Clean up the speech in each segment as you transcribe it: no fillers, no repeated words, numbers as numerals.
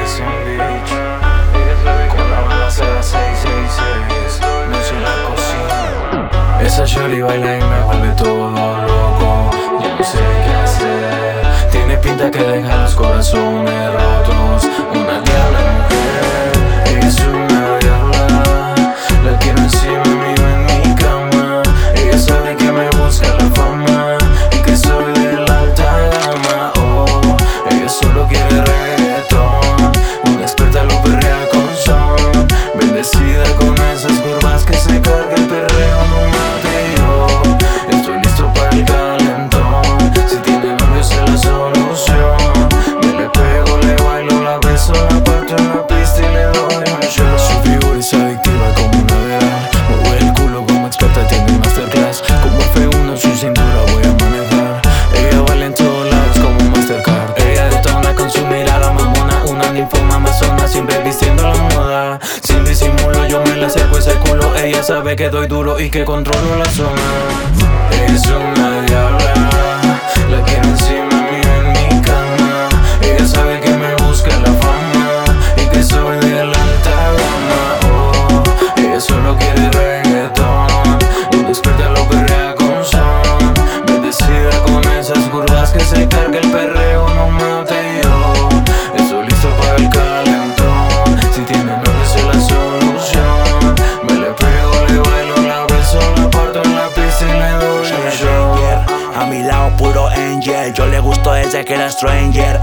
Presión Beach, con la balacera 666, no soy la cocina. Esa shorty baila y me vuelve todo loco, ya no sé qué hacer. Tiene pinta que deja los corazones rotos. Una diabla mujer, ella es una diabla. La quiero encima mío en mi cama. Ella sabe que me busca la fama y que soy de la alta gama. Oh, ella solo quiere reggaetón. Una experta lo perrea con son. Bendecida con esas curvas que se carga el perreo, no mate yo. Estoy listo para el calentón. Si tiene novio sé la solución. Me le pego, le bailo, la beso, la parto en la pista y le doy un show. Su figura es adictiva como una vedal. Mueve el culo como experta, tiene masterclass. Como F1 su cintura voy a manejar. Ella baila en todos lados como Mastercard. Ella detona con su mirada mamona. Una ninfoma amazona, siempre vistiendo la moda. Sin disimulo yo me le acerco ese culo. Ella sabe que doy duro y que controlo la zona. Ella es una diabla, la quiero encima mío en mi cama. Ella sabe que me busca la fama y que soy de la alta gama. Oh, ella solo quiere reggaetón. Una experta lo perrea con son. Bendecida con esas curvas que se carga el perreo, no mate yo. Estoy listo para el calentón. Si tiene novio sé la solución. Me le pego, le bailo, la beso, la parto en la pista y le doy un show. A mi lado puro angel, yo le gusto desde que era stranger.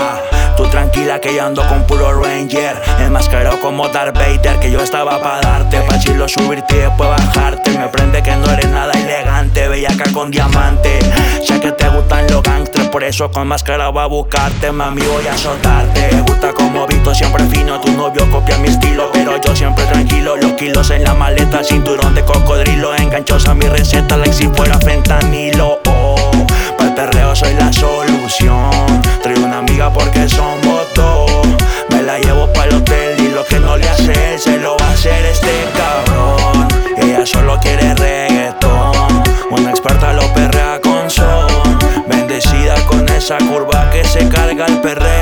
Tú tranquila que yo ando con puro ranger. Enmascarado como Darth Vader, que yo estaba pa' darte. Pa' chilo subirte y después bajarte. Me prende que no eres nada elegante, bellaca con diamante. Sé que te gustan los gangsters, por eso con máscara voy a buscarte. Mami voy a azotarte. Me gusta como visto, siempre fino. Tu novio copia mi estilo, pero yo siempre tranquilo. Los kilos en la maleta, cinturón de cocodrilo. Enganchosa mi receta, like si fuera fentanilo. Pa'l perreo soy la solución. Traigo una amiga porque somos dos. Me la llevo pa'l hotel y lo que no le hace él se lo va a hacer este cabrón. Ella solo quiere reggaetón. Una experta lo perrea con son. Bendecida con esa curva que se carga el perreo.